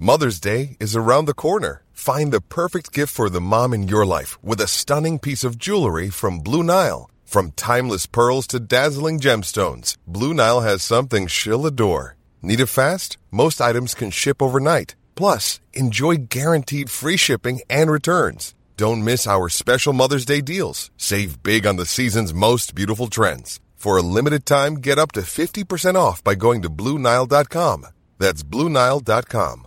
Mother's Day is around the corner. Find the perfect gift for the mom in your life with a stunning piece of jewelry from Blue Nile. From timeless pearls to dazzling gemstones, Blue Nile has something she'll adore. Need it fast? Most items can ship overnight. Plus, enjoy guaranteed free shipping and returns. Don't miss our special Mother's Day deals. Save big on the season's most beautiful trends. For a limited time, get up to 50% off by going to BlueNile.com. That's BlueNile.com.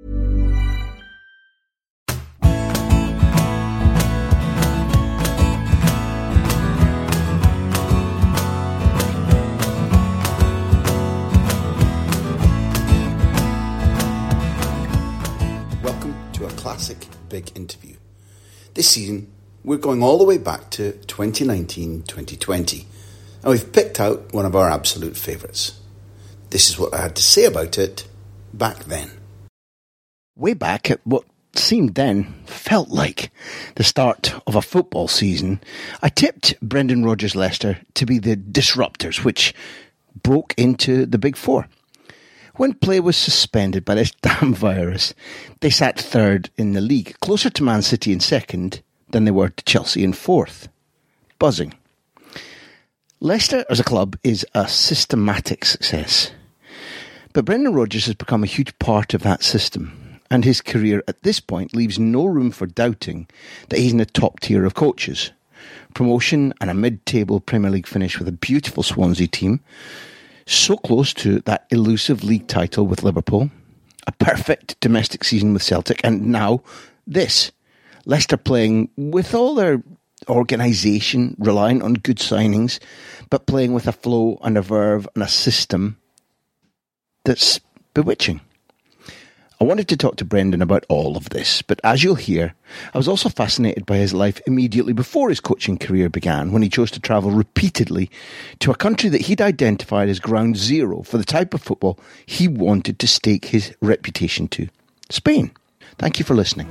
Classic big interview. This season, we're going all the way back to 2019-2020, and we've picked out one of our absolute favourites. This is what I had to say about it back then. Way back at what seemed then, felt like, the start of a football season, I tipped Brendan Rodgers' Leicester to be the disruptors, which broke into the Big Four. When play was suspended by this damn virus, they sat third in the league, closer to Man City in second than they were to Chelsea in fourth. Buzzing. Leicester as a club is a systematic success. But Brendan Rodgers has become a huge part of that system, and his career at this point leaves no room for doubting that he's in the top tier of coaches. Promotion and a mid-table Premier League finish with a beautiful Swansea team, so close to that elusive league title with Liverpool, a perfect domestic season with Celtic, and now this. Leicester playing with all their organisation, relying on good signings, but playing with a flow and a verve and a system that's bewitching. I wanted to talk to Brendan about all of this, but as you'll hear, I was also fascinated by his life immediately before his coaching career began, when he chose to travel repeatedly to a country that he'd identified as ground zero for the type of football he wanted to stake his reputation to: Spain. Thank you for listening.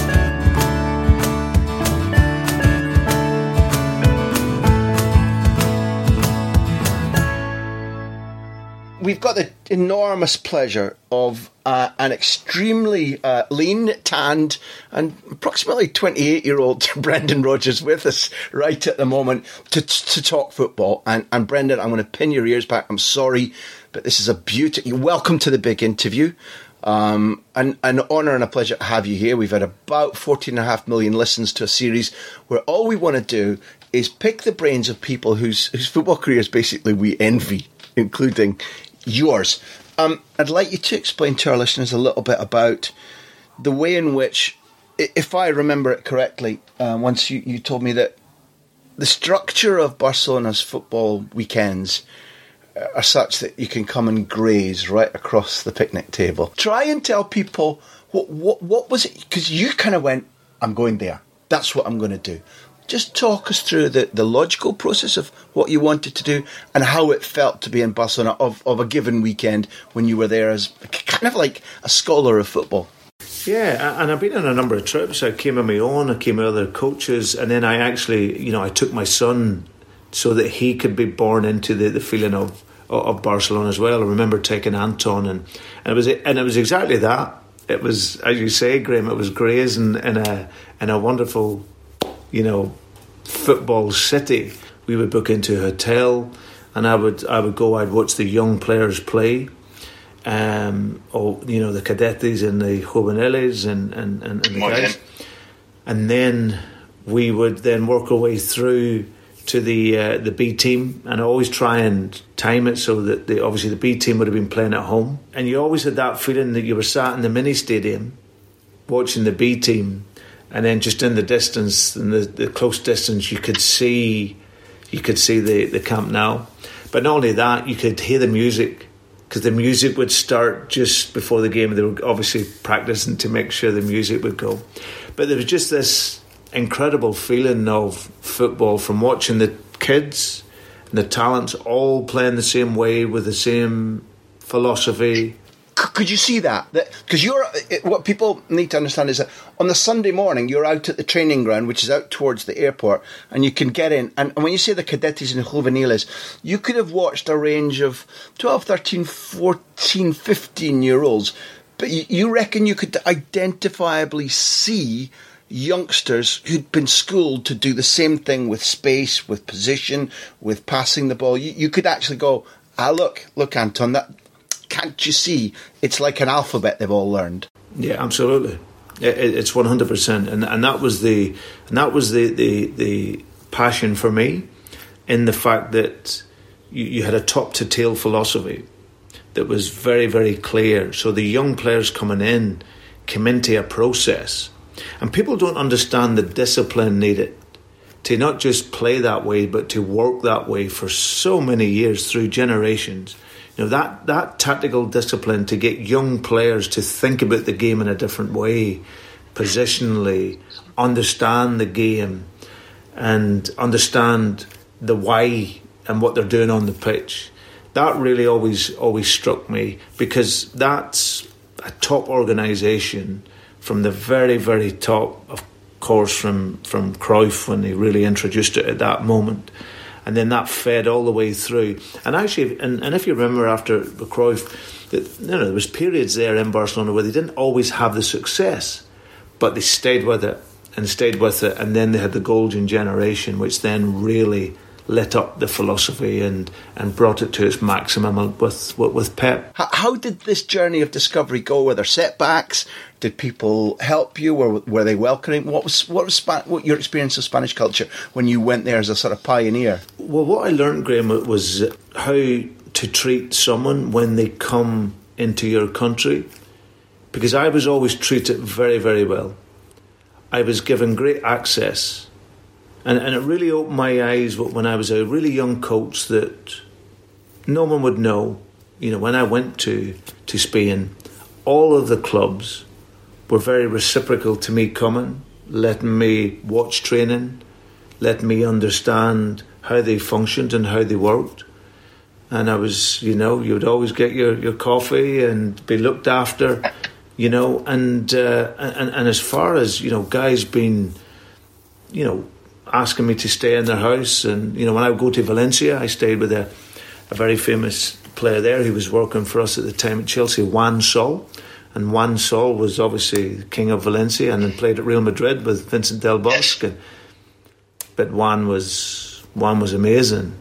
We've got the enormous pleasure of an extremely lean, tanned, and approximately 28-year-old Brendan Rodgers with us right at the moment to talk football. And Brendan, I'm going to pin your ears back. I'm sorry, but this is a beauty. Welcome to the big interview. An honour and a pleasure to have you here. We've had about 14.5 million listens to a series where all we want to do is pick the brains of people whose football careers basically we envy, including yours. I'd like you to explain to our listeners a little bit about the way in which, if I remember it correctly, once you told me that the structure of Barcelona's football weekends are such that you can come and graze right across the picnic table. Try and tell people what was it, because you kind of went, I'm going there. That's what I'm going to do. Just talk us through the logical process of what you wanted to do and how it felt to be in Barcelona of a given weekend when you were there as kind of like a scholar of football. Yeah, and I've been on a number of trips. I came on my own, I came with other coaches, and then I actually, I took my son so that he could be born into the feeling of Barcelona as well. I remember taking Anton, and it was exactly that. It was, as you say, Graham, it was grazing in a wonderful, football city. We would book into a hotel, and I would go. I'd watch the young players play, the cadetes and the juveniles and the guys, and then we would then work our way through to the B team, and I always try and time it so that obviously the B team would have been playing at home, and you always had that feeling that you were sat in the mini stadium watching the B team. And then just in the distance, in the close distance, you could see the Camp Nou. But not only that, you could hear the music, because the music would start just before the game. They were obviously practicing to make sure the music would go. But there was just this incredible feeling of football from watching the kids and the talents all playing the same way with the same philosophy. Could you see that? Because what people need to understand is that on the Sunday morning, you're out at the training ground, which is out towards the airport, and you can get in. And when you say the cadetes and the juveniles, you could have watched a range of 12, 13, 14, 15-year-olds But you reckon you could identifiably see youngsters who'd been schooled to do the same thing with space, with position, with passing the ball. You could actually go, look, Anton, that can't you see? It's like an alphabet they've all learned. Yeah, absolutely. It's 100%, and that was the passion for me, in the fact that you had a top to tail philosophy that was very, very clear. So the young players coming in came into a process. And people don't understand the discipline needed to not just play that way, but to work that way for so many years through generations. You know, that tactical discipline to get young players to think about the game in a different way, positionally, understand the game, and understand the why and what they're doing on the pitch. That really always struck me, because that's a top organisation. From the very, very top, of course, from Cruyff, when he really introduced it at that moment. And then that fed all the way through. And actually, and if you remember after Cruyff, there was periods there in Barcelona where they didn't always have the success, but they stayed with it. And then they had the golden generation, which then really lit up the philosophy and brought it to its maximum with Pep. How did this journey of discovery go? Were there setbacks? Did people help you? Were they welcoming? What was your experience of Spanish culture when you went there as a sort of pioneer? Well, what I learned, Graham, was how to treat someone when they come into your country, because I was always treated very, very well. I was given great access. And it really opened my eyes when I was a really young coach that no one would know. You know, when I went to Spain, all of the clubs were very reciprocal to me coming, letting me watch training, letting me understand how they functioned and how they worked. And I was, you would always get your coffee and be looked after, and as far as, guys being, asking me to stay in their house. And, when I would go to Valencia, I stayed with a very famous player there who was working for us at the time at Chelsea, Juan Sol. And Juan Sol was obviously the king of Valencia and then played at Real Madrid with Vincent Del Bosque. But Juan was amazing,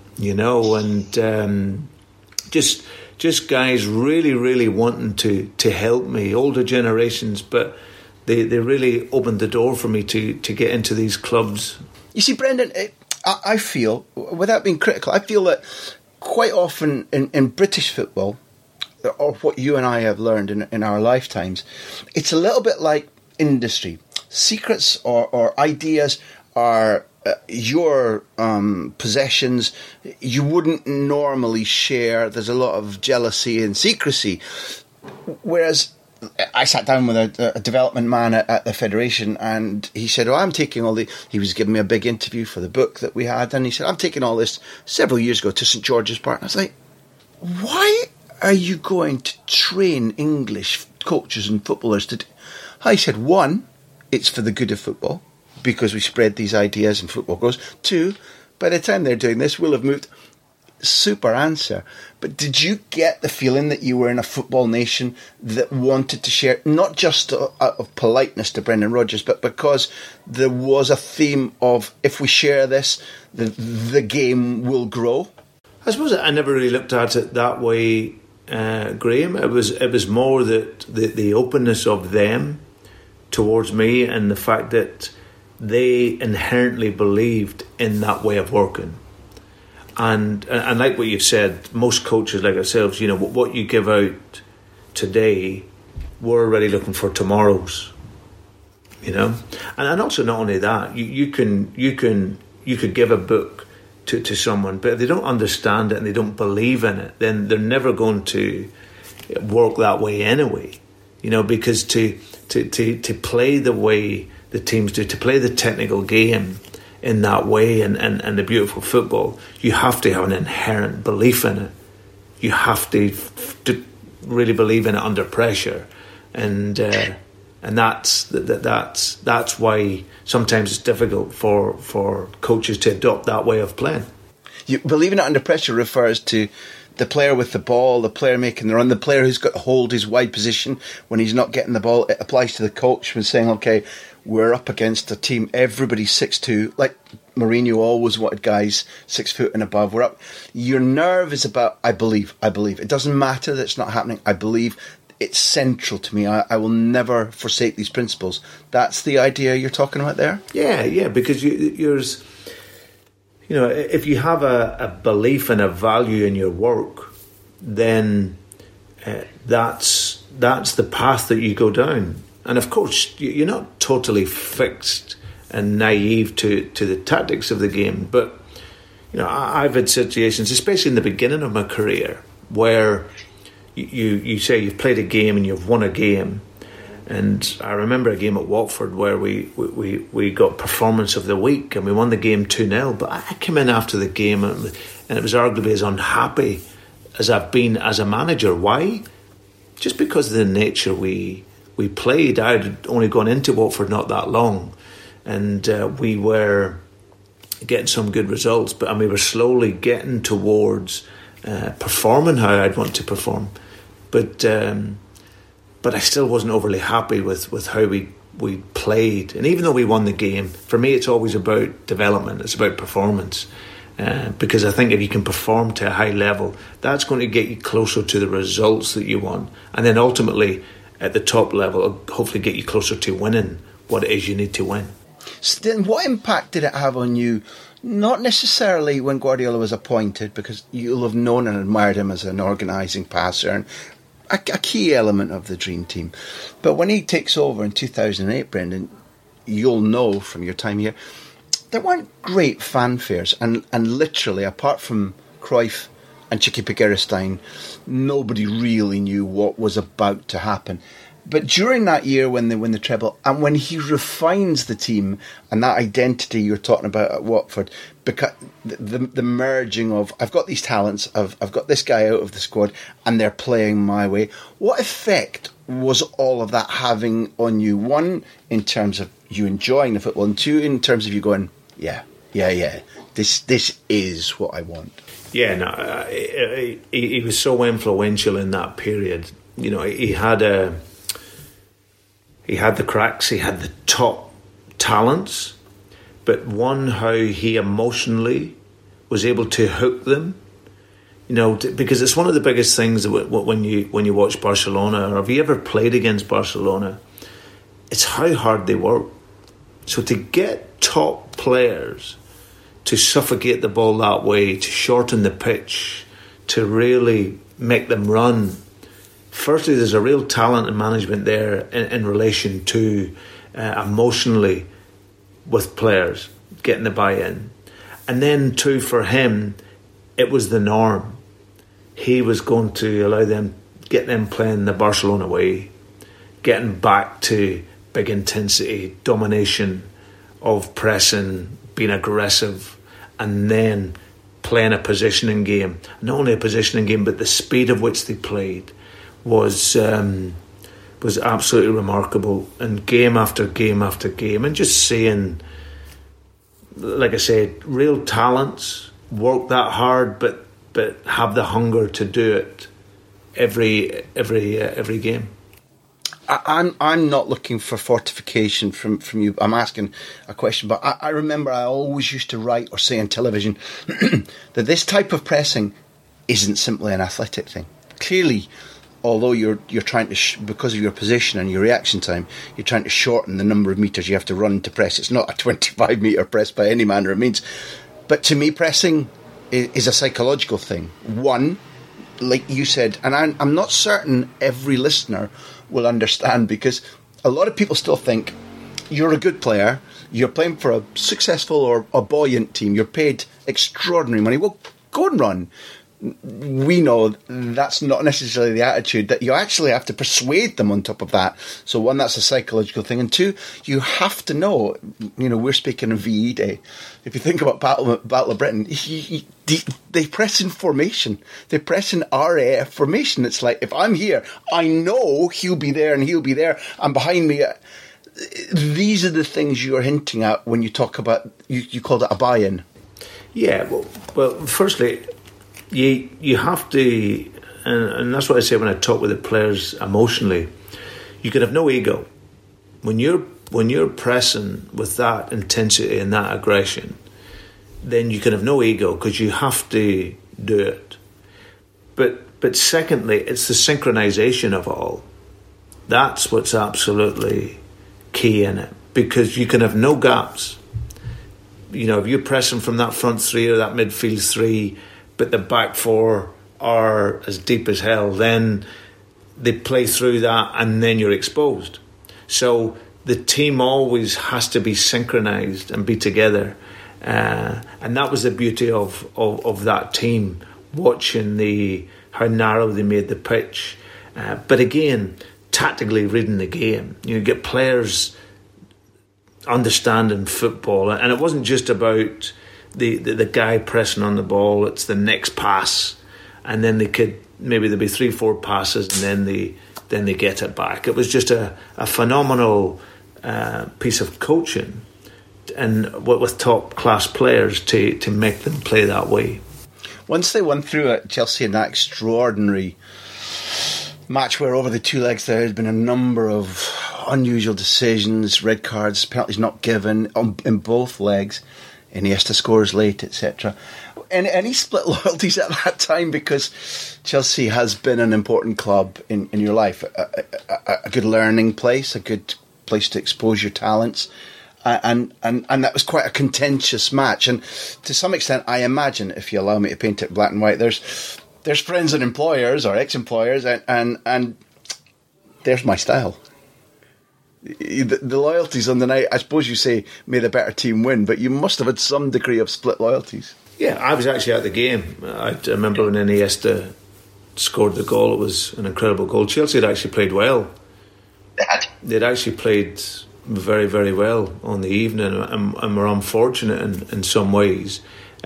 and just guys really, really wanting to help me, older generations, but They really opened the door for me to get into these clubs. You see, Brendan, I feel, without being critical, I feel that quite often in British football, or what you and I have learned in our lifetimes, it's a little bit like industry. Secrets or ideas are your possessions. You wouldn't normally share. There's a lot of jealousy and secrecy. Whereas I sat down with a development man at the Federation, and he said, I'm taking all the... He was giving me a big interview for the book that we had, and he said, I'm taking all this several years ago to St George's Park. And I was like, why are you going to train English coaches and footballers to do? I said, one, it's for the good of football, because we spread these ideas and football grows. Two, by the time they're doing this, we'll have moved... Super answer. But did you get the feeling that you were in a football nation that wanted to share, not just out of politeness to Brendan Rodgers, but because there was a theme of, if we share this, the game will grow? I suppose I never really looked at it that way, Graham. It was more that the openness of them towards me, and the fact that they inherently believed in that way of working. And like what you've said, most coaches like ourselves, what you give out today, we're already looking for tomorrow's, and also not only that, you could give a book to someone, but if they don't understand it and they don't believe in it, then they're never going to work that way anyway, because to play the way the teams do, to play the technical game in that way and the beautiful football, you have to have an inherent belief in it. You have to really believe in it under pressure, and that's why sometimes it's difficult for coaches to adopt that way of playing. Believing it under pressure refers to the player with the ball, the player making the run, the player who's got to hold his wide position when he's not getting the ball. It applies to the coach when saying, okay, we're up against a team, everybody's 6'2", like Mourinho always wanted guys 6 foot and above. We're up. Your nerve is about, I believe. It doesn't matter that it's not happening. I believe it's central to me. I will never forsake these principles. That's the idea you're talking about there? Yeah, because yours, if you have a belief and a value in your work, then that's the path that you go down. And of course, you're not totally fixed and naive to the tactics of the game. But, I've had situations, especially in the beginning of my career, where you say you've played a game and you've won a game. And I remember a game at Watford where we got performance of the week and we won the game 2-0. But I came in after the game and it was arguably as unhappy as I've been as a manager. Why? Just because of the nature we played. I had only gone into Watford not that long, and we were getting some good results, and we were slowly getting towards performing how I'd want to perform. But I still wasn't overly happy with how we played. And even though we won the game, for me it's always about development, it's about performance. Because I think if you can perform to a high level, that's going to get you closer to the results that you want. And then ultimately, at the top level, it'll hopefully get you closer to winning what it is you need to win. So then what impact did it have on you? Not necessarily when Guardiola was appointed, because you'll have known and admired him as an organising passer and a key element of the dream team. But when he takes over in 2008, Brendan, you'll know from your time here, there weren't great fanfares. And literally, apart from Cruyff and Chiqui Begiristain, nobody really knew what was about to happen. But during that year when they win the treble, and when he refines the team and that identity you're talking about at Watford, because the merging of, I've got these talents, I've got this guy out of the squad, and they're playing my way. What effect was all of that having on you? One, in terms of you enjoying the football, and two, in terms of you going, yeah, this is what I want. Yeah, no, he was so influential in that period. He had the cracks, he had the top talents, but how he emotionally was able to hook them. Because it's one of the biggest things that when you watch Barcelona, or have you ever played against Barcelona, it's how hard they work. So to get top players to suffocate the ball that way, to shorten the pitch, to really make them run. Firstly, there's a real talent and management there in relation to emotionally with players, getting the buy-in. And then two, for him, it was the norm. He was going to allow them, get them playing the Barcelona way, getting back to big intensity, domination of pressing, being aggressive, and then playing a positioning game. Not only a positioning game, but the speed of which they played was absolutely remarkable. And game after game after game, and just seeing, like I said, real talents work that hard, but have the hunger to do it every game. I'm not looking for fortification from you. I'm asking a question, but I remember I always used to write or say on television that this type of pressing isn't simply an athletic thing. Clearly, although you're trying to, because of your position and your reaction time, you're trying to shorten the number of metres you have to run to press. It's not a 25-metre press by any manner of means. But to me, pressing is a psychological thing. One, like you said, and I'm not certain every listener will understand, because a lot of people still think you're a good player, you're playing for a successful or a buoyant team, you're paid extraordinary money, well, go and run. We know that's not necessarily the attitude, that you actually have to persuade them on top of that. So one, that's a psychological thing, and two, you have to know, we're speaking of VE Day. If you think about Battle of Britain, they press in formation. They press in RAF formation. It's like, if I'm here, I know he'll be there and he'll be there, and behind me. These are the things you're hinting at when you talk about, you called it a buy-in. Yeah, well, firstly, you have to, and that's what I say when I talk with the players emotionally. You can have no ego when you're pressing with that intensity and that aggression. Then you can have no ego because you have to do it. But secondly, it's the synchronisation of it all. That's what's absolutely key in it, because you can have no gaps. You know, if you're pressing from that front three or that midfield three, but the back four are as deep as hell, then they play through that and then you're exposed. So the team always has to be synchronised and be together. And that was the beauty of that team, watching how narrow they made the pitch. But again, tactically reading the game. You get players understanding football, and it wasn't just about the guy pressing on the ball. It's the next pass, and then there'd be 3-4 passes, and then they get it back. It was just a phenomenal piece of coaching, and with top class players to make them play that way. Once they won through at Chelsea in that extraordinary match where over the two legs there had been a number of unusual decisions, red cards, penalties not given in both legs, Iniesta scores late, etc. And any split loyalties at that time, because Chelsea has been an important club in your life, a good learning place, a good place to expose your talents. And that was quite a contentious match. And to some extent, I imagine, if you allow me to paint it black and white, there's friends and employers or ex-employers, and there's my style. The loyalties on the night, I suppose you say, made the better team win, but you must have had some degree of split loyalties. Yeah, I was actually at the game. I remember when Iniesta scored the goal. It was an incredible goal. Chelsea had actually played well. They'd actually played very, very well on the evening, and were unfortunate in some ways.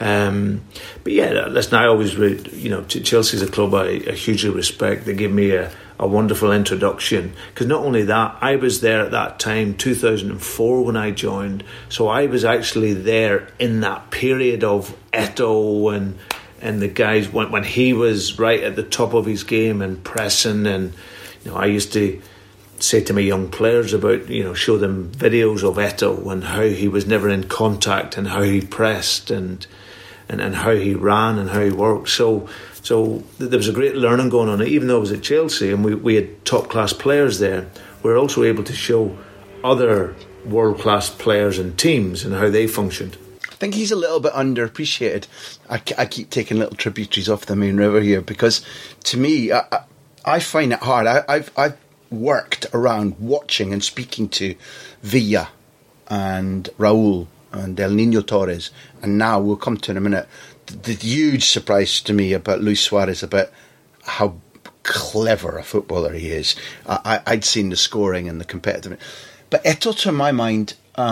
But yeah, listen, I always Chelsea's a club I hugely respect. They gave me a wonderful introduction, because not only that, I was there at that time, 2004, when I joined, so I was actually there in that period of Eto'o and the guys when he was right at the top of his game and pressing. And I used to say to my young players about, show them videos of Eto'o and how he was never in contact and how he pressed and how he ran and how he worked. So there was a great learning going on. Even though I was at Chelsea and we had top class players there, we were also able to show other world class players and teams and how they functioned. I think he's a little bit underappreciated. I keep taking little tributaries off the main river here, because to me, I find it hard. I've worked around watching and speaking to Villa and Raúl and El Niño Torres, and now we'll come to in a minute, the huge surprise to me about Luis Suarez, about how clever a footballer he is. I'd seen the scoring and the competitiveness, but Eto'o, to my mind,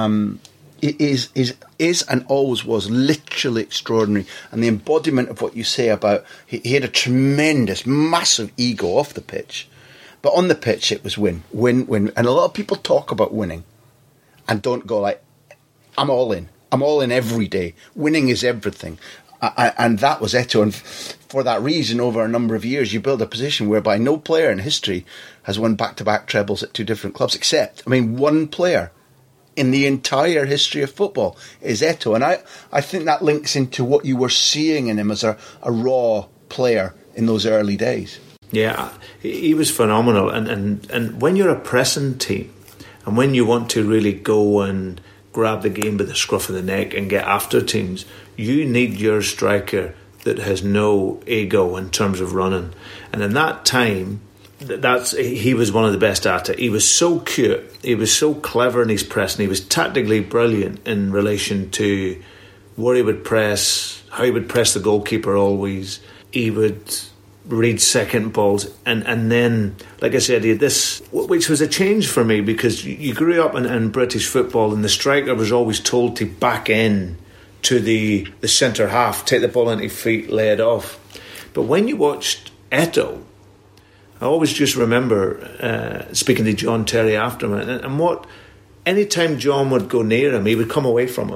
is and always was literally extraordinary, and the embodiment of what you say about he had a tremendous, massive ego off the pitch, but on the pitch it was win. And a lot of people talk about winning and don't go like, I'm all in every day. Winning is everything. And that was Eto'o. And for that reason, over a number of years, you build a position whereby no player in history has won back-to-back trebles at two different clubs, except, one player in the entire history of football is Eto'o. And I think that links into what you were seeing in him as a raw player in those early days. Yeah, he was phenomenal. And when you're a pressing team, and when you want to really go and grab the game by the scruff of the neck and get after teams, you need your striker that has no ego in terms of running. And in that time, he was one of the best at it. He was so cute, he was so clever in his pressing, he was tactically brilliant in relation to where he would press, how he would press the goalkeeper always. He would read second balls, and then, like I said, he had this, which was a change for me, because you grew up in British football and the striker was always told to back in to the centre half, take the ball into your feet, lay it off. But when you watched Eto'o, I always just remember speaking to John Terry after him, and what, anytime John would go near him, he would come away from him.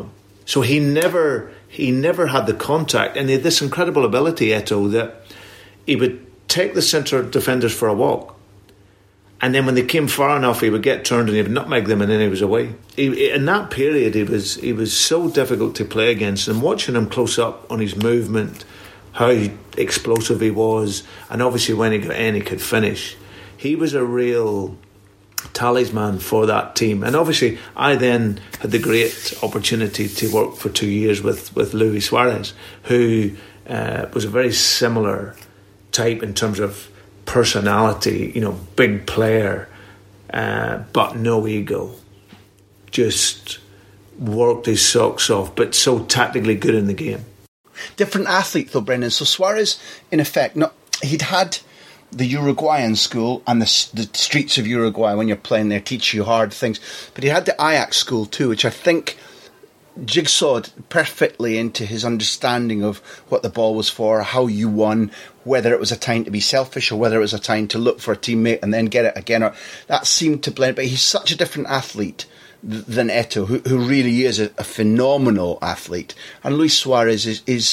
So he never had the contact, and he had this incredible ability, Eto'o, that he would take the centre defenders for a walk, and then when they came far enough, he would get turned and he would nutmeg them, and then he was away. In that period, he was so difficult to play against, and watching him close up on his movement, how explosive he was, and obviously when he got in, he could finish. He was a real talisman for that team. And obviously I then had the great opportunity to work for 2 years with Luis Suarez, who was a very similar type in terms of personality, big player, but no ego, just worked his socks off, but so tactically good in the game. Different athlete though, Brendan. So Suarez, in effect, he'd had the Uruguayan school and the streets of Uruguay when you're playing there teach you hard things. But he had the Ajax school too, which I think jigsawed perfectly into his understanding of what the ball was for, how you won, whether it was a time to be selfish or whether it was a time to look for a teammate and then get it again. Or that seemed to blend. But he's such a different athlete than Eto'o, who really is a phenomenal athlete. And Luis Suarez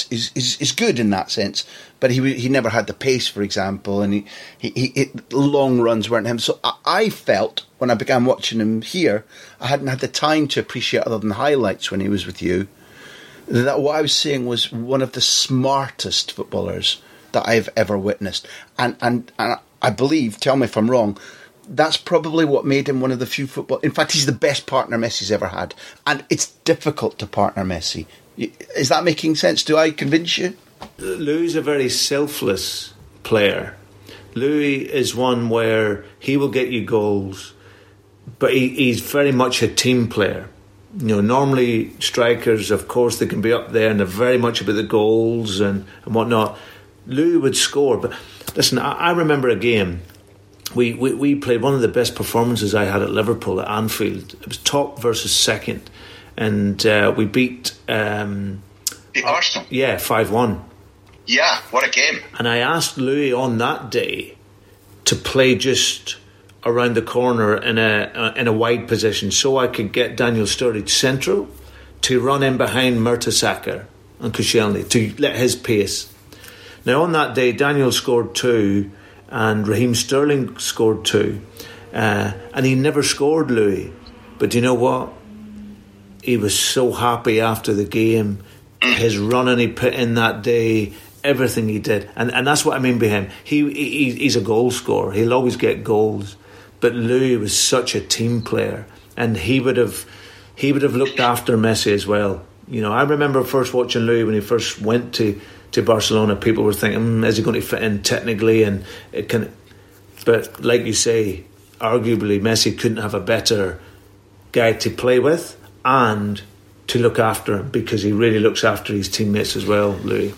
is good in that sense, but he never had the pace, for example, and he long runs weren't him. So I felt when I began watching him here, I hadn't had the time to appreciate other than highlights when he was with you, that what I was seeing was one of the smartest footballers that I've ever witnessed. And I believe, tell me if I'm wrong, that's probably what made him one of the few football. In fact, he's the best partner Messi's ever had, and it's difficult to partner Messi. Is that making sense? Do I convince you? Louis is a very selfless player. Louis is one where he will get you goals, but he's very much a team player. Normally strikers, of course, they can be up there and they're very much about the goals and whatnot. Louis would score, but listen, I remember a game. We played one of the best performances I had at Liverpool at Anfield. It was top versus second, and we beat Arsenal. Yeah, 5-1. Yeah, what a game! And I asked Louis on that day to play just around the corner in a wide position, so I could get Daniel Sturridge central to run in behind Mertesacker and Koscielny to let his pace. Now on that day, Daniel scored 2. And Raheem Sterling scored 2, and he never scored, Louis. But do you know what? He was so happy after the game. His running he put in that day, everything he did, and that's what I mean by him. He's a goal scorer. He'll always get goals. But Louis was such a team player, and he would have looked after Messi as well. I remember first watching Louis when he first went to Barcelona. People were thinking, is he going to fit in technically? And it can, but like you say, arguably Messi couldn't have a better guy to play with and to look after him, because he really looks after his teammates as well, Louis.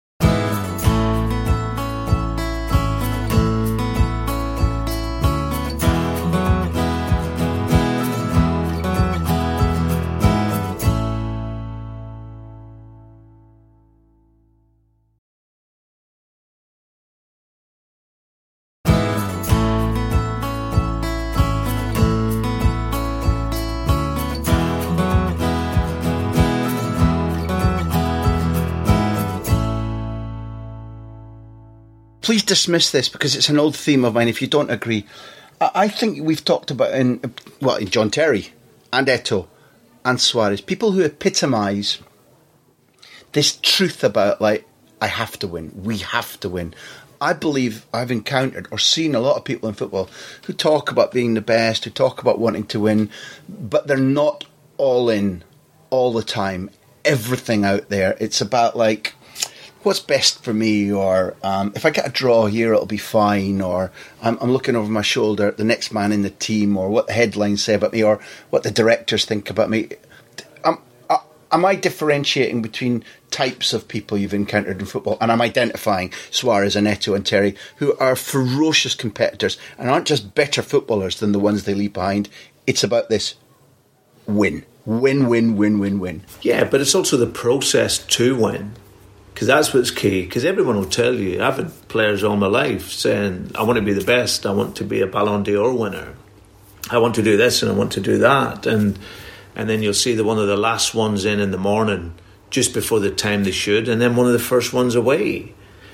Please dismiss this because it's an old theme of mine if you don't agree. I think we've talked about in John Terry and Eto'o and Suarez, people who epitomise this truth about, like, I have to win, we have to win. I believe I've encountered or seen a lot of people in football who talk about being the best, who talk about wanting to win, but they're not all in all the time. Everything out there, it's about, like, what's best for me, or if I get a draw here, it'll be fine, or I'm looking over my shoulder at the next man in the team, or what the headlines say about me, or what the directors think about me. Am I differentiating between types of people you've encountered in football, and I'm identifying Suarez and Eto'o and Terry, who are ferocious competitors and aren't just better footballers than the ones they leave behind? It's about this win. Win. Yeah, but it's also the process to win. Because that's what's key. Because everyone will tell you, I've had players all my life saying, I want to be the best, I want to be a Ballon d'Or winner, I want to do this and I want to do that. And and then you'll see one of the last ones in the morning, just before the time they should, and then one of the first ones away.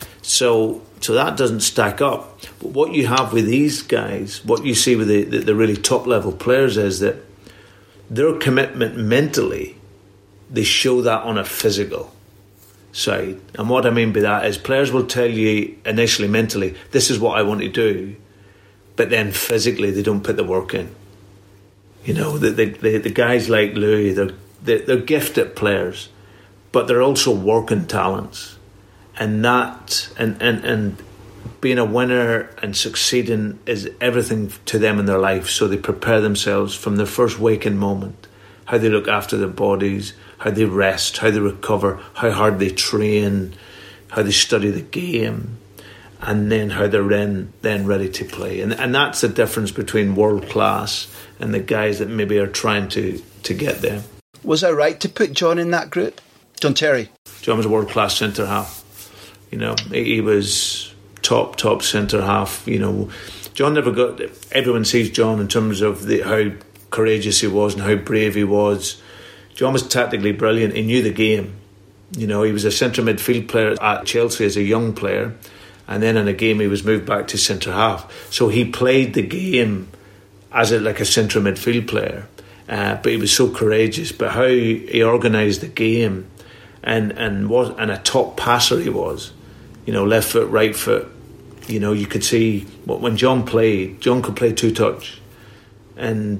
So that doesn't stack up. But what you have with these guys, what you see with the really top level players, is that their commitment mentally, they show that on a physical side. And what I mean by that is players will tell you initially mentally, this is what I want to do, but then physically they don't put the work in. You know, the guys like Louis, they're gifted players, but they're also working talents. And that and being a winner and succeeding is everything to them in their life. So they prepare themselves from their first waking moment, how they look after their bodies, how they rest, how they recover, how hard they train, how they study the game, and then how they're then ready to play. And that's the difference between world class and the guys that maybe are trying to get there. Was I right to put John in that group? John Terry? John was a world class centre half. You know, he was top centre half. You know, John never got. Everyone sees John in terms of how courageous he was and how brave he was. John was tactically brilliant. He knew the game. You know, he was a centre midfield player at Chelsea as a young player, and then in a game he was moved back to centre half. So he played the game as like a centre midfield player, but he was so courageous. But how he organised the game, and a top passer he was. You know, left foot, right foot. You know, you could see when John played, John could play two touch, and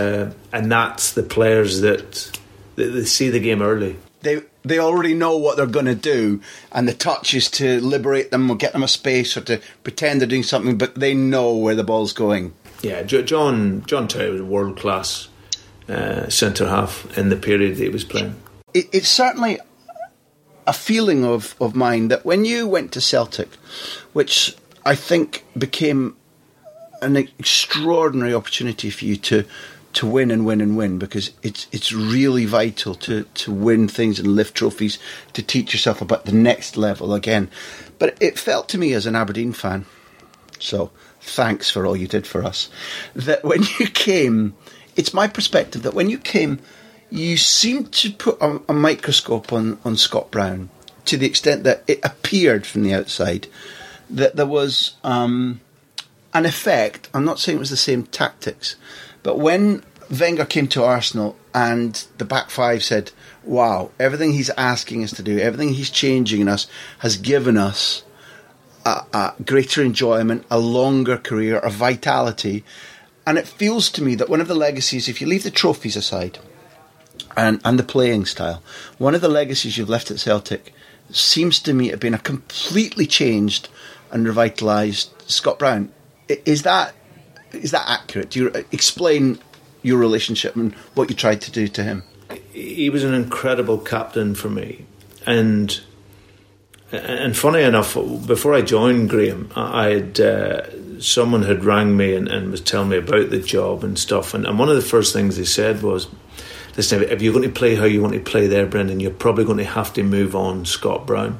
that's the players that they see the game early. They already know what they're going to do, and the touch is to liberate them or get them a space or to pretend they're doing something, but they know where the ball's going. Yeah, John Terry was a world class centre half in the period that he was playing. It's certainly a feeling of mine that when you went to Celtic, which I think became an extraordinary opportunity for you to win and win and win, because it's really vital to win things and lift trophies, to teach yourself about the next level again. But it felt to me as an Aberdeen fan, so thanks for all you did for us, that when you came, it's my perspective that when you came, you seemed to put a microscope on Scott Brown, to the extent that it appeared from the outside that there was an effect. I'm not saying it was the same tactics, but when Wenger came to Arsenal and the back five said, wow, everything he's asking us to do, everything he's changing in us has given us a greater enjoyment, a longer career, a vitality. And it feels to me that one of the legacies, if you leave the trophies aside, and the playing style, one of the legacies you've left at Celtic seems to me to have been a completely changed and revitalised Scott Brown. Is that accurate? Do you explain your relationship and what you tried to do to him? He was an incredible captain for me, and funny enough, before I joined Graham, I had someone had rang me and was telling me about the job and stuff, and one of the first things they said was, listen, if you're going to play how you want to play there, Brendan, you're probably going to have to move on Scott Brown.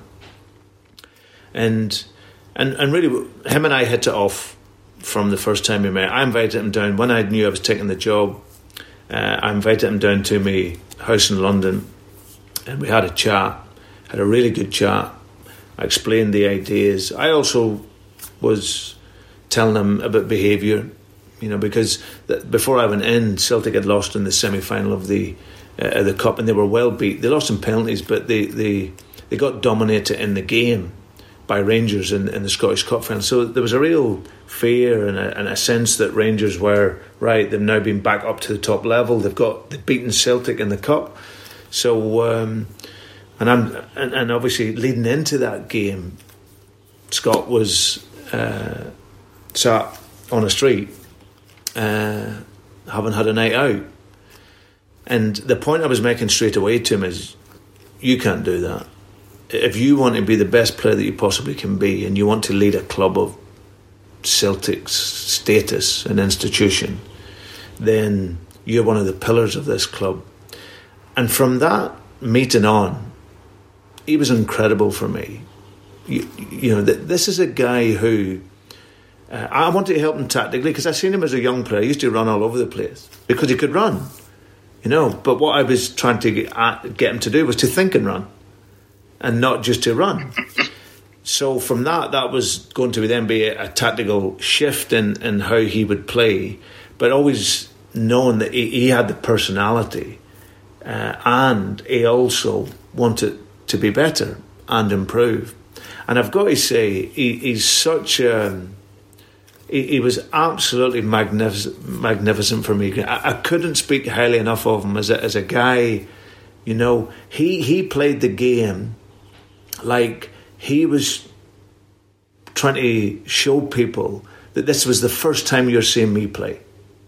And really, him and I hit it off from the first time we met. I invited him down. When I knew I was taking the job, I invited him down to my house in London, and we had a chat, had a really good chat. I explained the ideas. I also was telling him about behaviour, you know, because before I went in, Celtic had lost in the semi-final of the cup, and they were well beat. They lost in penalties, but they got dominated in the game by Rangers in the Scottish Cup final. So there was a real fear and a sense that Rangers were right. They've now been back up to the top level. They've beaten Celtic in the cup. So and obviously leading into that game, Scott was sat on a street, haven't had a night out. And the point I was making straight away to him is, you can't do that. If you want to be the best player that you possibly can be, and you want to lead a club of Celtic's status and institution, then you're one of the pillars of this club. And from that meeting on, he was incredible for me. You know, this is a guy who I wanted to help him tactically, because I seen him as a young player. He used to run all over the place because he could run. But what I was trying to get him to do was to think and run, and not just to run. So from that was going to then be a tactical shift in how he would play, but always knowing that he had the personality, and he also wanted to be better and improve. And I've got to say, he's such he was absolutely magnificent for me. I couldn't speak highly enough of him as a guy. He played the game like he was trying to show people that this was the first time you're seeing me play.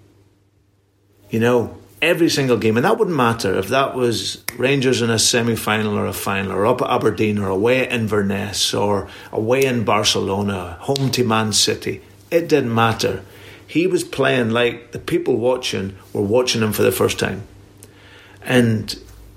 Every single game. And that wouldn't matter if that was Rangers in a semi-final or a final, or up at Aberdeen, or away at Inverness, or away in Barcelona, home to Man City. It didn't matter. He was playing like the people watching were watching him for the first time. And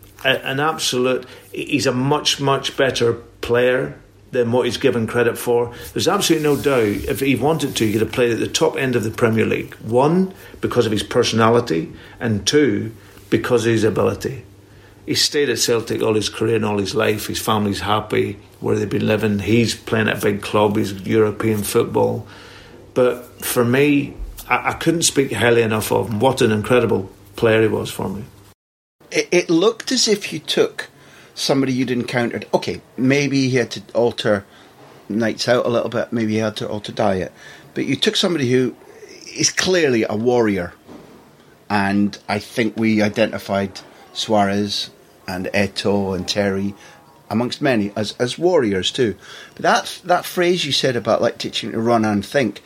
he's a much, much better player than what he's given credit for. There's absolutely no doubt if he wanted to, he could have played at the top end of the Premier League. 1, because of his personality, and 2, because of his ability. He's stayed at Celtic all his career and all his life. His family's happy where they've been living. He's playing at a big club. He's European football. But for me, I couldn't speak highly enough of him. What an incredible player he was for me. It looked as if you took somebody you'd encountered. Okay, maybe he had to alter nights out a little bit. Maybe he had to alter diet. But you took somebody who is clearly a warrior. And I think we identified Suarez and Eto'o and Terry, amongst many, as warriors too. But that phrase you said about like teaching to run and think,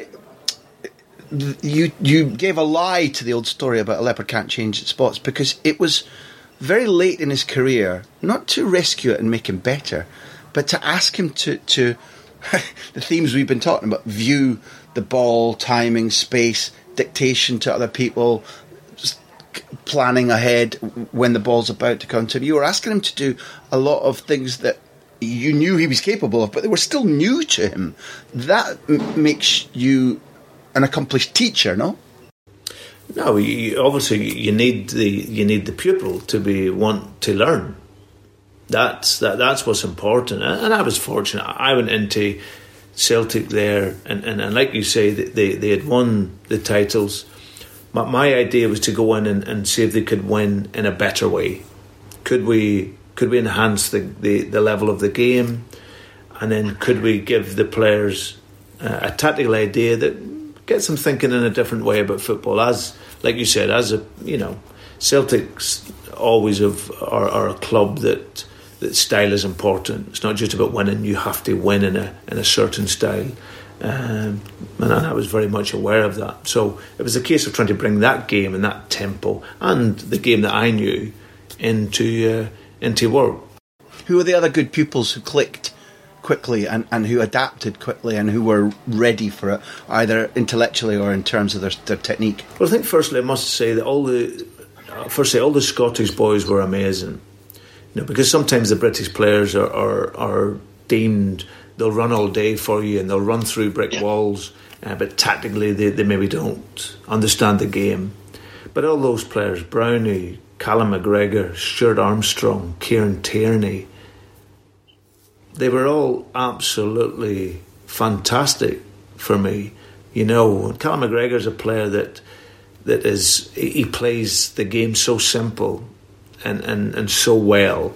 you gave a lie to the old story about a leopard can't change its spots, because it was very late in his career, not to rescue it and make him better, but to ask him to the themes we've been talking about, view the ball, timing, space, dictation to other people, planning ahead when the ball's about to come to him. You were asking him to do a lot of things that you knew he was capable of, but they were still new to him. That makes you an accomplished teacher, no? No, obviously you need the pupil to want to learn. That's what's important. And I was fortunate. I went into Celtic there, and like you say, they had won the titles. My idea was to go in and see if they could win in a better way. Could we enhance the level of the game, and then could we give the players a tactical idea that gets them thinking in a different way about football? As like you said, Celtic's always are a club that style is important. It's not just about winning; you have to win in a certain style. And I was very much aware of that. So it was a case of trying to bring that game and that tempo and the game that I knew into work. Who were the other good pupils who clicked quickly and who adapted quickly and who were ready for it, either intellectually or in terms of their technique? Well, I think firstly I must say that all the Scottish boys were amazing. Because sometimes the British players are deemed, they'll run all day for you and they'll run through brick walls, but tactically they maybe don't understand the game. But all those players, Brownie, Callum McGregor, Stuart Armstrong, Kieran Tierney, they were all absolutely fantastic for me. Callum McGregor's a player that he plays the game so simple and so well.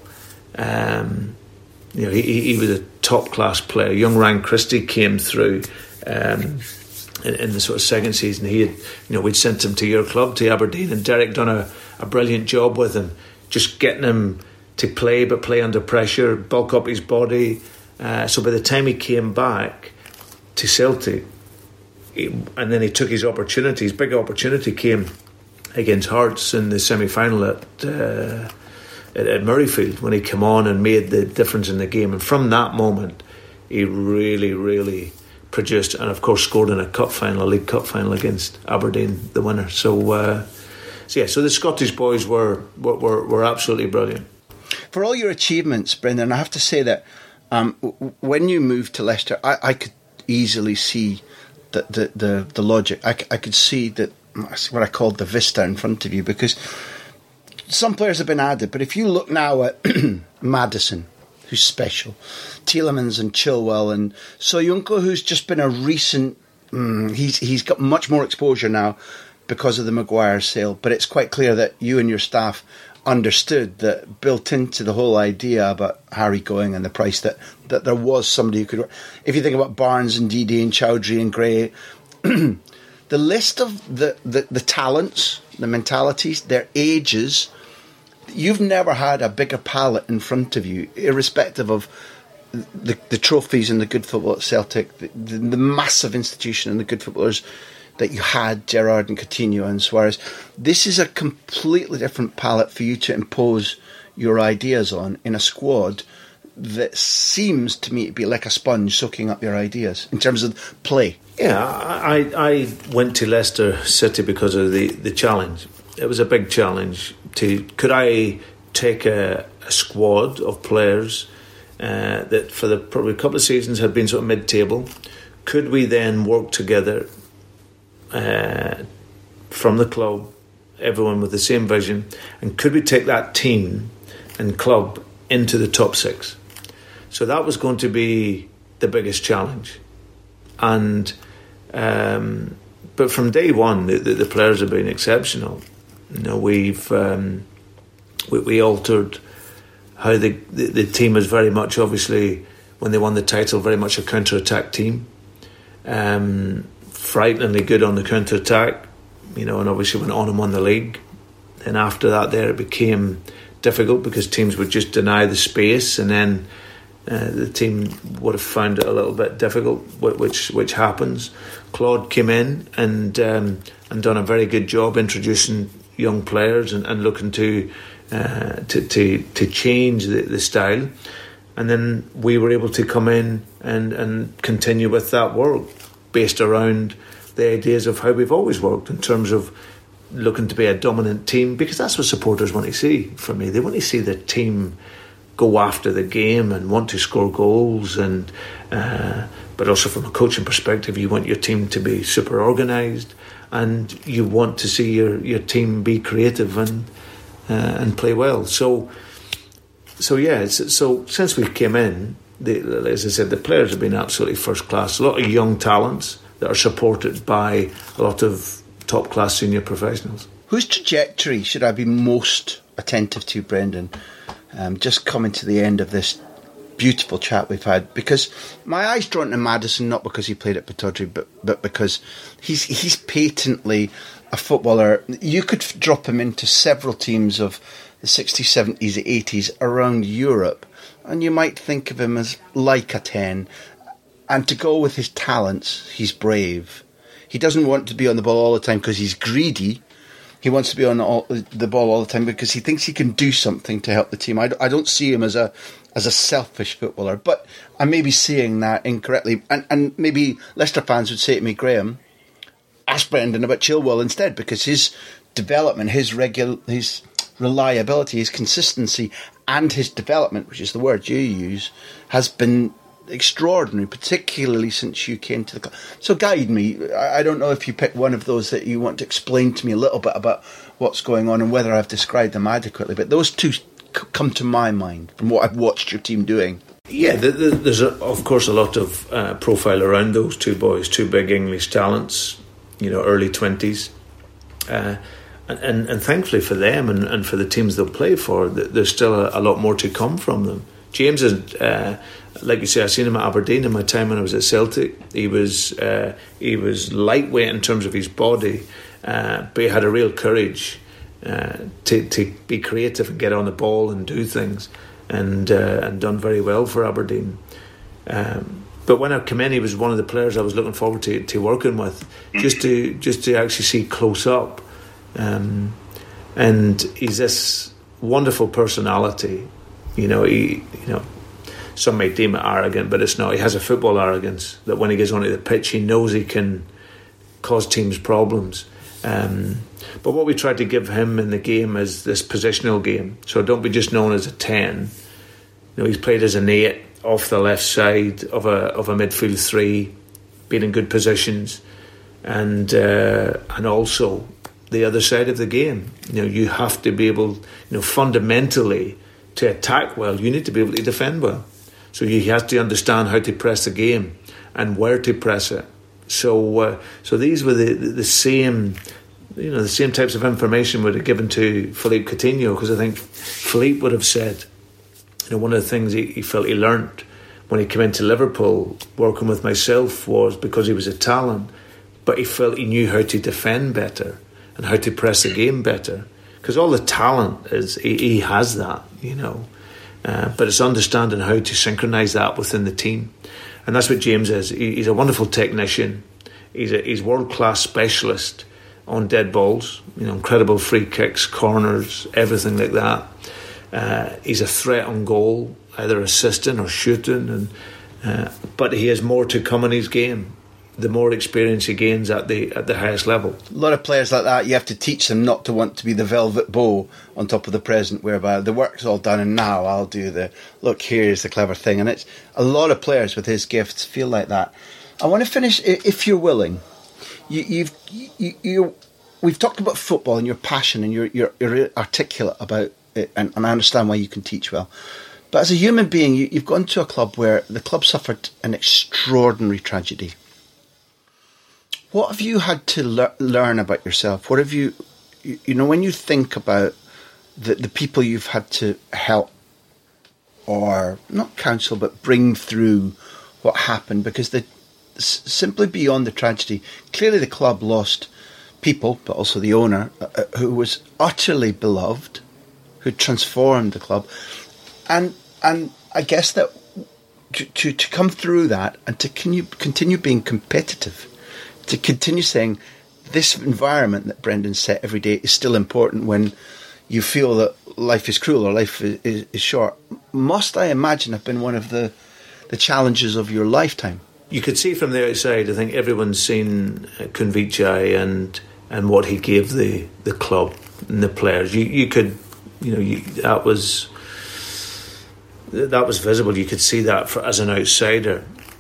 He was a top class player. Young Ryan Christie came through in the sort of second season. He had, we'd sent him to your club, to Aberdeen, and Derek done a brilliant job with him, just getting him to play, but play under pressure, bulk up his body. So by the time he came back to Celtic, and then he took his opportunities, big opportunity came against Hearts in the semi-final at Murrayfield, when he came on and made the difference in the game. And from that moment, he really, really produced, and of course scored in a League Cup final against Aberdeen, the winner. So the Scottish boys were absolutely brilliant. For all your achievements, Brendan, I have to say that when you moved to Leicester, I could easily see the logic. I could see that what I called the vista in front of you, because some players have been added, but if you look now at Maddison, who's special, Tielemans and Chilwell, and Soyuncu, who's just been a recent... he's got much more exposure now because of the Maguire sale, but it's quite clear that you and your staff understood that built into the whole idea about Harry going and the price that there was somebody who could... If you think about Barnes and Didi and Chowdhury and Gray, the list of the talents, the mentalities, their ages, you've never had a bigger palette in front of you, irrespective of the trophies and the good football at Celtic, the massive institution and the good footballers that you had, Gerrard and Coutinho and Suarez. This is a completely different palette for you to impose your ideas on in a squad that seems to me to be like a sponge soaking up your ideas in terms of play. Yeah, I went to Leicester City because of the challenge. It was a big challenge. Could I take a squad of players that for the probably a couple of seasons had been sort of mid-table? Could we then work together from the club, everyone with the same vision, and could we take that team and club into the top six? So that was going to be the biggest challenge. And but from day one, the players have been exceptional. You know, we altered how the team is very much, obviously, when they won the title, very much a counter-attack team. Frighteningly good on the counter-attack, you know, and obviously went on and won the league. Then after that there it became difficult because teams would just deny the space, and then the team would have found it a little bit difficult, which happens. Claude came in and done a very good job introducing young players and looking to change the style, and then we were able to come in and continue with that work based around the ideas of how we've always worked in terms of looking to be a dominant team, because that's what supporters want to see. For me, they want to see the team go after the game and want to score goals, and but also from a coaching perspective, you want your team to be super organised, and you want to see your team be creative and play well. So since we came in, as I said, the players have been absolutely first class. A lot of young talents that are supported by a lot of top class senior professionals. Whose trajectory should I be most attentive to, Brendan? Just coming to the end of this beautiful chat we've had, because my eye's drawn to Maddison, not because he played at Pittodrie, but because he's patently a footballer. You could drop him into several teams of the 60s, 70s, 80s around Europe, and you might think of him as like a 10. And to go with his talents, he's brave. He doesn't want to be on the ball all the time because he's greedy. He wants to be on the ball all the time because he thinks he can do something to help the team. I don't see him as a selfish footballer, but I may be seeing that incorrectly. And maybe Leicester fans would say to me, Graham, ask Brendan about Chilwell instead, because his development, his reliability, his consistency, and his development, which is the word you use, has been extraordinary, particularly since you came to the club. So guide me. I don't know if you pick one of those that you want to explain to me a little bit about what's going on and whether I've described them adequately, but those two come to my mind from what I've watched your team doing. Yeah, there's of course a lot of profile around those two boys, two big English talents, you know, early 20s, and thankfully for them and for the teams they'll play for, there's still a lot more to come from them. James is, like you say, I've seen him at Aberdeen in my time when I was at Celtic. He was lightweight in terms of his body, but he had a real courage to be creative and get on the ball and do things, and done very well for Aberdeen. But when I came in, he was one of the players I was looking forward to working with, just to actually see close up. And he's this wonderful personality. Some may deem it arrogant, but it's not. He has a football arrogance that when he gets onto the pitch, he knows he can cause teams problems. But what we tried to give him in the game is this positional game. So don't be just known as a 10. He's played as an 8 off the left side of a midfield 3, been in good positions, and also the other side of the game. You have to be able, fundamentally, to attack well, you need to be able to defend well. So you have to understand how to press the game and where to press it. So these were the same, the same types of information would have given to Philippe Coutinho, because I think Philippe would have said, one of the things he felt he learnt when he came into Liverpool working with myself was because he was a talent, but he felt he knew how to defend better and how to press the game better. Because all the talent is, he has that, but it's understanding how to synchronise that within the team. And that's what James is. He's a wonderful technician. He's world-class specialist on dead balls, incredible free kicks, corners, everything like that. He's a threat on goal, either assisting or shooting, but he has more to come in his game. The more experience he gains at the highest level. A lot of players like that, you have to teach them not to want to be the velvet bow on top of the present, whereby the work's all done and now I'll do the, look, here's the clever thing. And it's a lot of players with his gifts feel like that. I want to finish, if you're willing. We've talked about football and your passion, and you're articulate about it, and I understand why you can teach well. But as a human being, you've gone to a club where the club suffered an extraordinary tragedy. What have you had to learn about yourself? What have you when you think about the people you've had to help, or not counsel, but bring through what happened? Because simply beyond the tragedy, clearly the club lost people, but also the owner, who was utterly beloved, who transformed the club. And I guess that to come through that and to continue being competitive, to continue saying this environment that Brendan set every day is still important when you feel that life is cruel or life is short, must, I imagine, have been one of the challenges of your lifetime. You could see from the outside, I think everyone's seen Khun Vichai and what he gave the club and the players. You could, that was visible. You could see that as an outsider.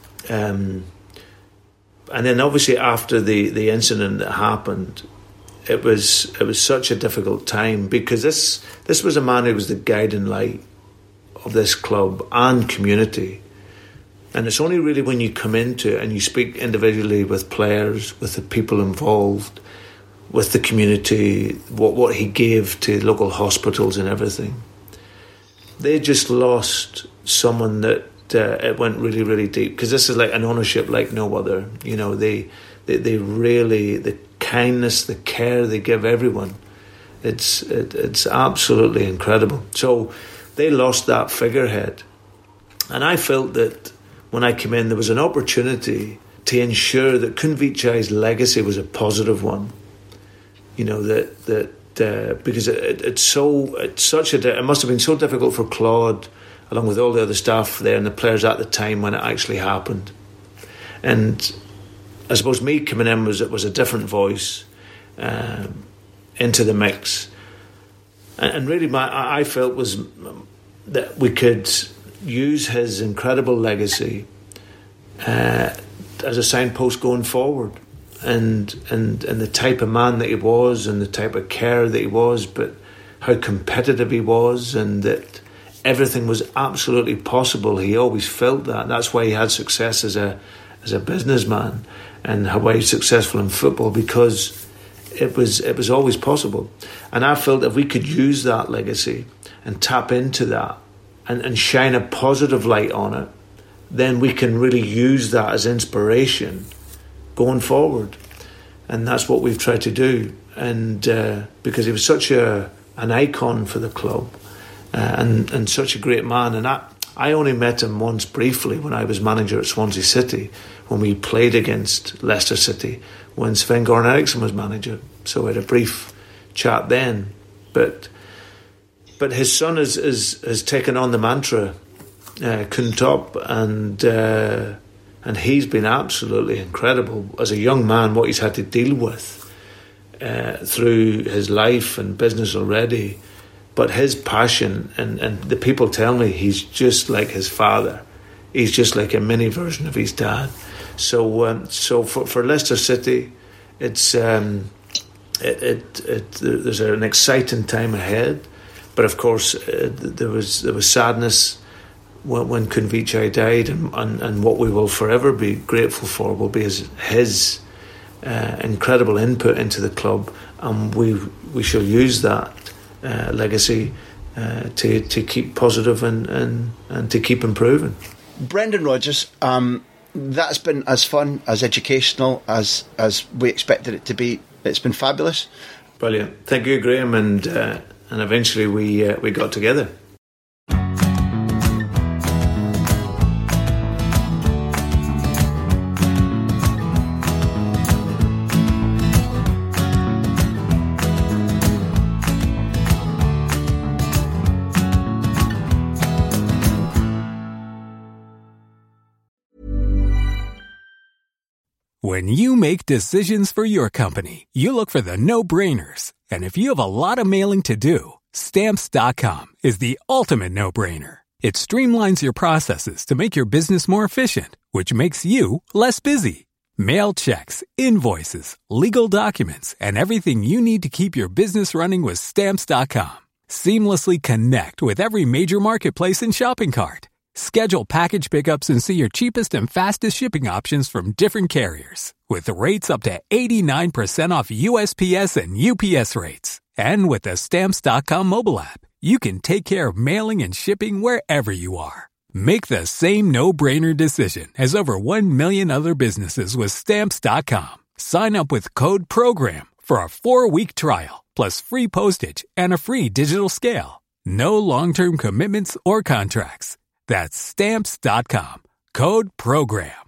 And then obviously after the incident that happened, it was such a difficult time, because this was a man who was the guiding light of this club and community. And it's only really when you come into it and you speak individually with players, with the people involved, with the community, what he gave to local hospitals and everything. They just lost someone that it went really, really deep, because this is like an ownership like no other. They really, the kindness, the care they give everyone, it's absolutely incredible. So they lost that figurehead, and I felt that when I came in, there was an opportunity to ensure that Khun Vichai's legacy was a positive one. Because it must have been so difficult for Claude, along with all the other staff there and the players at the time when it actually happened. And I suppose me coming in was a different voice into the mix. And really I felt was that we could use his incredible legacy as a signpost going forward. And the type of man that he was, and the type of care that he was, but how competitive he was, and that everything was absolutely possible. He always felt that. That's why he had success as a businessman, and how he was successful in football, because it was always possible. And I felt if we could use that legacy and tap into that and shine a positive light on it, then we can really use that as inspiration going forward. And that's what we've tried to do. And because he was such an icon for the club, and such a great man. And I only met him once briefly when I was manager at Swansea City, when we played against Leicester City, when Sven-Goran Eriksson was manager. So we had a brief chat then. But his son has taken on the mantra, Khun Top, and he's been absolutely incredible as a young man, what he's had to deal with through his life and business already. But his passion, and the people tell me he's just like his father. He's just like a mini version of his dad. So for Leicester City, it's there's an exciting time ahead. But of course, there was sadness when Khun Vichai died, and what we will forever be grateful for will be his incredible input into the club, and we shall use that legacy to keep positive and to keep improving. Brendan Rodgers, that's been as fun, as educational as we expected it to be. It's been fabulous. Brilliant. Thank you, Graham, and eventually we got together. When you make decisions for your company, you look for the no-brainers. And if you have a lot of mailing to do, Stamps.com is the ultimate no-brainer. It streamlines your processes to make your business more efficient, which makes you less busy. Mail checks, invoices, legal documents, and everything you need to keep your business running with Stamps.com. Seamlessly connect with every major marketplace and shopping cart. Schedule package pickups and see your cheapest and fastest shipping options from different carriers, with rates up to 89% off USPS and UPS rates. And with the Stamps.com mobile app, you can take care of mailing and shipping wherever you are. Make the same no-brainer decision as over 1 million other businesses with Stamps.com. Sign up with code PROGRAM for a 4-week trial, plus free postage and a free digital scale. No long-term commitments or contracts. That's Stamps.com. Code PROGRAM.